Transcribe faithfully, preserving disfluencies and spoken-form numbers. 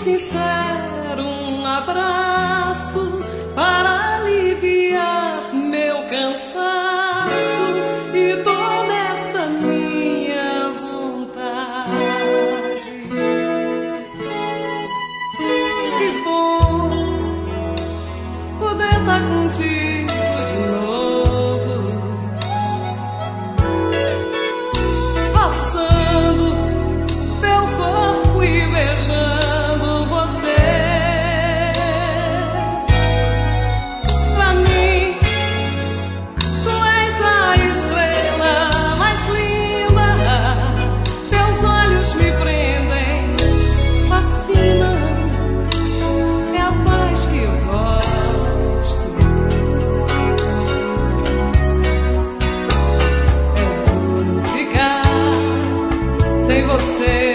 sincero, um abraço para aliviar meu cansaço e toda essa minha vontade. Que bom poder estar contigo de novo, passando teu corpo e beijando você. Pra mim, tu és a estrela mais linda, teus olhos me prendem, fascinam, é a paz que eu gosto. É duro ficar sem você.